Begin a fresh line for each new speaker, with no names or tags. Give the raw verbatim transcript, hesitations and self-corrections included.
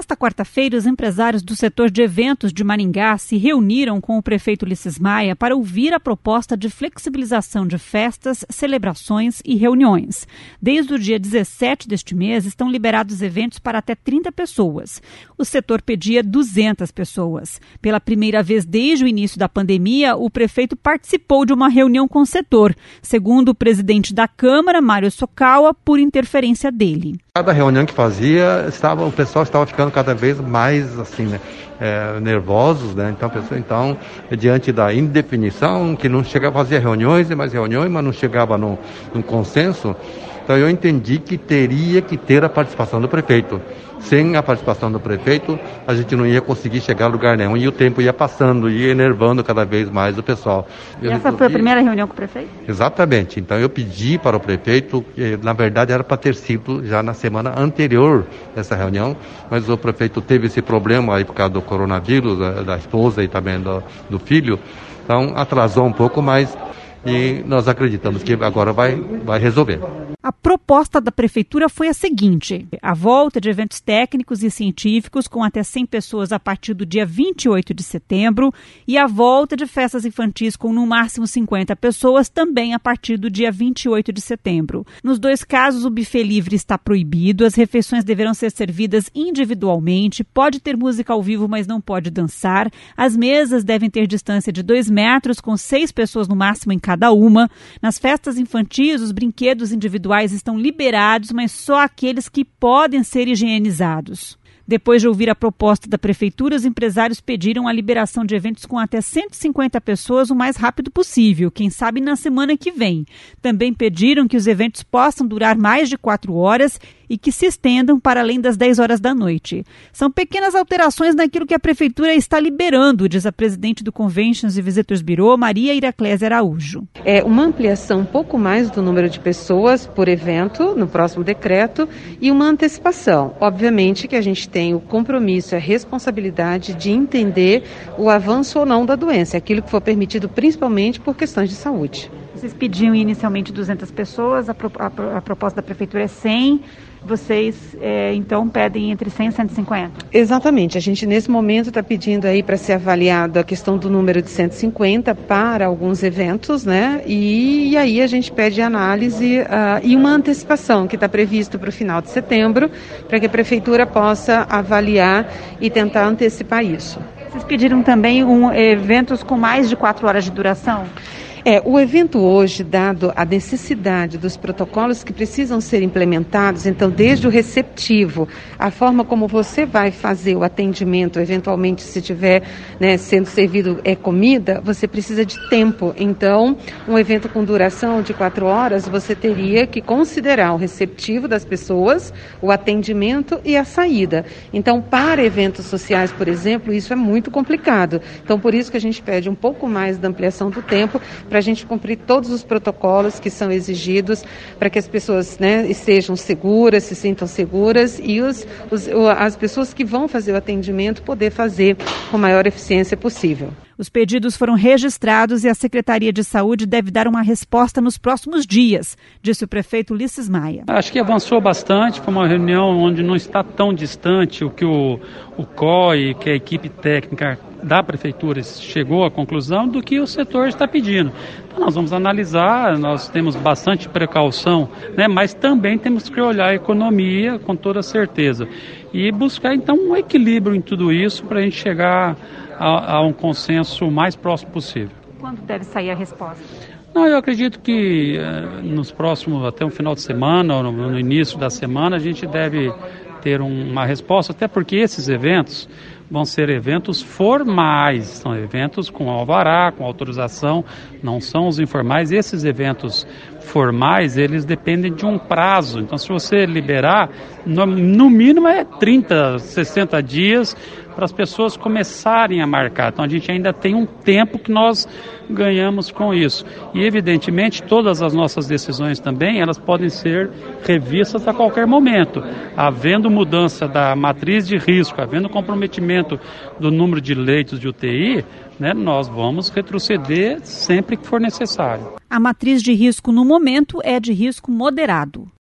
Nesta quarta-feira, os empresários do setor de eventos de Maringá se reuniram com o prefeito Ulisses Maia para ouvir a proposta de flexibilização de festas, celebrações e reuniões. Desde o dia dezessete deste mês, estão liberados eventos para até trinta pessoas. O setor pedia duzentas pessoas. Pela primeira vez desde o início da pandemia, o prefeito participou de uma reunião com o setor, segundo o presidente da Câmara, Mário Sokawa, por interferência dele.
Cada reunião que fazia, estava, o pessoal estava ficando cada vez mais assim, né, é, nervosos, né? Então, pessoa, então, diante da indefinição, que não chegava a fazer reuniões e mais reuniões, mas não chegava num, num consenso, então eu entendi que teria que ter a participação do prefeito. Sem a participação do prefeito, a gente não ia conseguir chegar a lugar nenhum e o tempo ia passando, ia enervando cada vez mais o pessoal.
E essa foi a primeira reunião com o prefeito?
Exatamente. Então eu pedi para o prefeito, na verdade era para ter sido já na semana anterior essa reunião, mas o prefeito teve esse problema aí por causa do coronavírus, da, da esposa e também do, do filho, então atrasou um pouco, mas e nós acreditamos que agora vai, vai resolver.
A proposta da prefeitura foi a seguinte: a volta de eventos técnicos e científicos com até cem pessoas a partir do dia vinte e oito de setembro e a volta de festas infantis com no máximo cinquenta pessoas também a partir do dia vinte e oito de setembro. Nos dois casos, o buffet livre está proibido, as refeições deverão ser servidas individualmente, pode ter música ao vivo, mas não pode dançar, as mesas devem ter distância de dois metros, com seis pessoas no máximo em cada uma. Nas festas infantis, os brinquedos individuais estão liberados, mas só aqueles que podem ser higienizados. Depois de ouvir a proposta da prefeitura, os empresários pediram a liberação de eventos com até cento e cinquenta pessoas o mais rápido possível, quem sabe na semana que vem. Também pediram que os eventos possam durar mais de quatro horas e que se estendam para além das dez horas da noite. São pequenas alterações naquilo que a prefeitura está liberando, diz a presidente do Conventions e Visitors Bureau, Maria Iraclésia Araújo.
É uma ampliação um pouco mais do número de pessoas por evento no próximo decreto e uma antecipação. Obviamente que a gente tem o compromisso, a responsabilidade de entender o avanço ou não da doença, aquilo que for permitido principalmente por questões de saúde.
Vocês pediam inicialmente duzentas pessoas, a, pro, a, a proposta da prefeitura é cem, vocês é, então pedem entre cem e cento e cinquenta?
Exatamente, a gente nesse momento está pedindo aí para ser avaliado a questão do número de cento e cinquenta para alguns eventos, né? E, e aí a gente pede análise uh, e uma antecipação que está previsto para o final de setembro, para que a prefeitura possa avaliar e tentar antecipar isso.
Vocês pediram também um, eventos com mais de quatro horas de duração?
É, o evento hoje, dado a necessidade dos protocolos que precisam ser implementados, então desde o receptivo, a forma como você vai fazer o atendimento, eventualmente se tiver, né, sendo servido é, comida, você precisa de tempo. Então, um evento com duração de quatro horas, você teria que considerar o receptivo das pessoas, o atendimento e a saída. Então, para eventos sociais, por exemplo, isso é muito complicado. Então, por isso que a gente pede um pouco mais da ampliação do tempo, para a gente cumprir todos os protocolos que são exigidos para que as pessoas, né, sejam seguras, se sintam seguras e os, os, as pessoas que vão fazer o atendimento poder fazer com a maior eficiência possível.
Os pedidos foram registrados e a Secretaria de Saúde deve dar uma resposta nos próximos dias, disse o prefeito Ulisses Maia.
Acho que avançou bastante, foi uma reunião onde não está tão distante o que o, o C O I, que a equipe técnica da prefeitura chegou à conclusão do que o setor está pedindo. Então nós vamos analisar, nós temos bastante precaução, né, mas também temos que olhar a economia com toda certeza e buscar então um equilíbrio em tudo isso para a gente chegar a, a um consenso o mais próximo possível.
Quando deve sair a resposta?
Não, eu acredito que uh, nos próximos, até o final de semana, ou no, no início da semana, a gente deve ter um, uma resposta, até porque esses eventos vão ser eventos formais, são eventos com alvará, com autorização, não são os informais. Esses eventos formais, eles dependem de um prazo, então se você liberar, no, no mínimo é trinta, sessenta dias para as pessoas começarem a marcar. Então a gente ainda tem um tempo que nós ganhamos com isso. E evidentemente todas as nossas decisões também, elas podem ser revistas a qualquer momento. Havendo mudança da matriz de risco, havendo comprometimento do número de leitos de U T I, né, nós vamos retroceder sempre que for necessário.
A matriz de risco no momento é de risco moderado.